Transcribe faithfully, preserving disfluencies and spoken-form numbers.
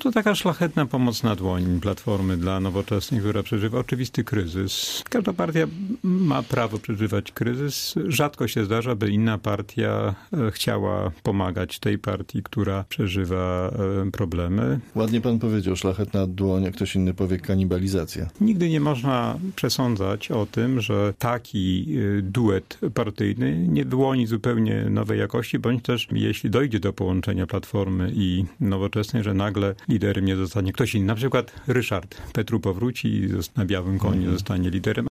to taka szlachetna, pomocna dłoń Platformy dla Nowoczesnej, która przeżywa oczywisty kryzys. Każda partia ma prawo przeżywać kryzys. Rzadko się zdarza, by inna partia chciała pomagać tej partii, która przeżywa problemy. Ładnie pan powiedział, szlachetna dłoń, jak ktoś inny powie, kanibalizacja. Nigdy nie można przesądzać o tym, że taki duet partyjny nie wyłoni zupełnie nowej jakości, bądź też jeśli dojdzie do połączenia Platformy i Nowoczesnej, że nagle liderem nie zostanie ktoś inny. Na przykład Ryszard Petru powróci i na białym koniu zostanie liderem.